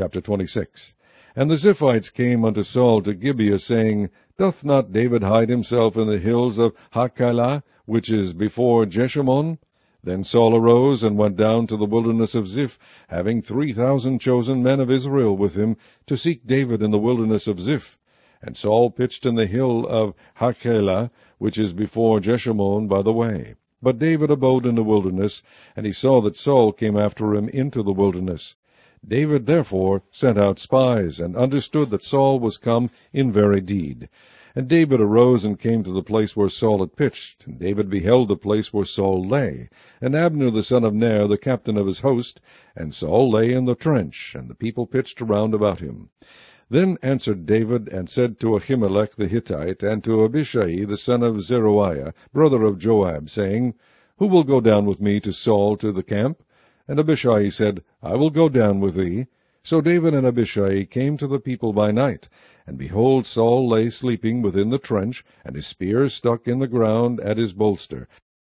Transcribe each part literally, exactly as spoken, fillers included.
Chapter twenty-six. And the Ziphites came unto Saul to Gibeah, saying, Doth not David hide himself in the hills of Hachilah, which is before Jeshimon? Then Saul arose and went down to the wilderness of Ziph, having three thousand chosen men of Israel with him, to seek David in the wilderness of Ziph. And Saul pitched in the hill of Hachilah, which is before Jeshimon by the way. But David abode in the wilderness, and he saw that Saul came after him into the wilderness. David therefore sent out spies, and understood that Saul was come in very deed. And David arose and came to the place where Saul had pitched. And David beheld the place where Saul lay, and Abner the son of Ner, the captain of his host. And Saul lay in the trench, and the people pitched around about him. Then answered David, and said to Ahimelech the Hittite, and to Abishai the son of Zeruiah, brother of Joab, saying, Who will go down with me to Saul to the camp? And Abishai said, I will go down with thee. So David and Abishai came to the people by night, and behold, Saul lay sleeping within the trench, and his spear stuck in the ground at his bolster.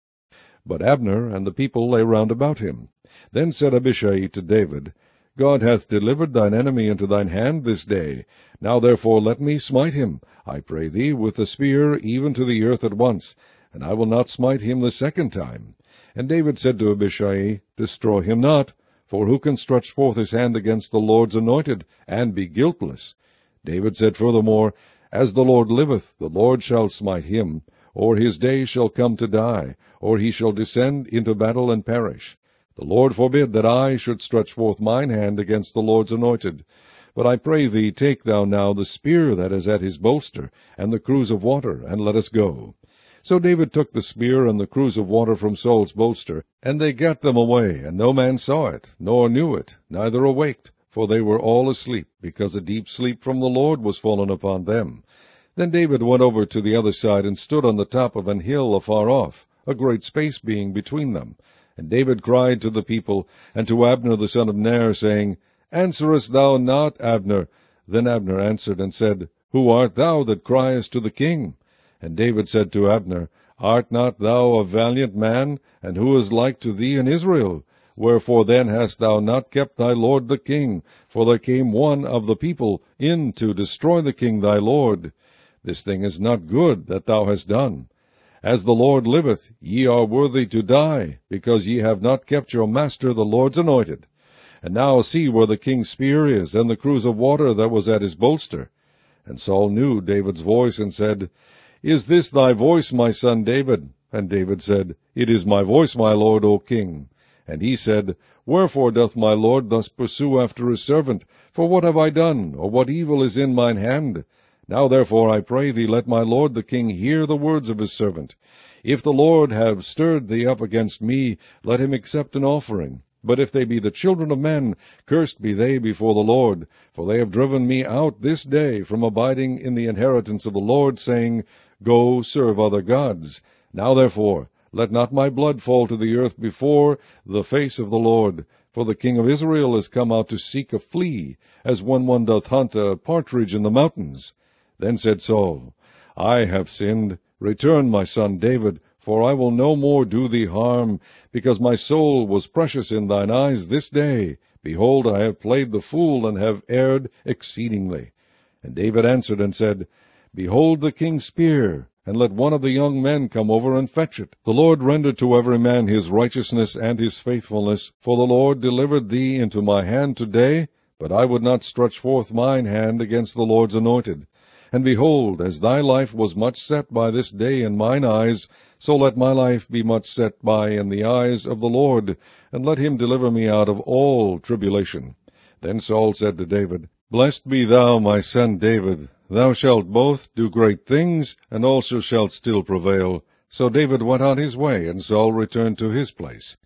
But Abner and the people lay round about him. Then said Abishai to David, God hath delivered thine enemy into thine hand this day. Now therefore let me smite him, I pray thee, with the spear even to the earth at once, and I will not smite him the second time. And David said to Abishai, Destroy him not, for who can stretch forth his hand against the Lord's anointed, and be guiltless? David said furthermore, As the Lord liveth, the Lord shall smite him, or his day shall come to die, or he shall descend into battle and perish. The Lord forbid that I should stretch forth mine hand against the Lord's anointed. But I pray thee, take thou now the spear that is at his bolster, and the cruse of water, and let us go. So David took the spear and the cruse of water from Saul's bolster, and they gat them away, and no man saw it, nor knew it, neither awaked, for they were all asleep, because a deep sleep from the Lord was fallen upon them. Then David went over to the other side, and stood on the top of an hill afar off, a great space being between them. And David cried to the people, and to Abner the son of Ner, saying, Answerest thou not, Abner? Then Abner answered and said, Who art thou that criest to the king? And David said to Abner, Art not thou a valiant man, and who is like to thee in Israel? Wherefore then hast thou not kept thy lord the king? For there came one of the people in to destroy the king thy lord. This thing is not good that thou hast done. As the Lord liveth, ye are worthy to die, because ye have not kept your master the Lord's anointed. And now see where the king's spear is, and the cruse of water that was at his bolster. And Saul knew David's voice, and said, Is this thy voice, my son David? And David said, It is my voice, my lord, O king. And he said, Wherefore doth my lord thus pursue after his servant? For what have I done, or what evil is in mine hand? Now therefore I pray thee, let my lord the king hear the words of his servant. If the Lord have stirred thee up against me, let him accept an offering. But if they be the children of men, cursed be they before the Lord. For they have driven me out this day from abiding in the inheritance of the Lord, saying, Go, serve other gods. Now therefore, let not my blood fall to the earth before the face of the Lord. For the king of Israel is come out to seek a flea, as when one doth hunt a partridge in the mountains. Then said Saul, I have sinned. Return, my son David, for I will no more do thee harm, because my soul was precious in thine eyes this day. Behold, I have played the fool, and have erred exceedingly. And David answered and said, Behold the king's spear, and let one of the young men come over and fetch it. The Lord render to every man his righteousness and his faithfulness, for the Lord delivered thee into my hand today, but I would not stretch forth mine hand against the Lord's anointed. And behold, as thy life was much set by this day in mine eyes, so let my life be much set by in the eyes of the Lord, and let him deliver me out of all tribulation. Then Saul said to David, Blessed be thou, my son David. Thou shalt both do great things, and also shalt still prevail. So David went on his way, and Saul returned to his place.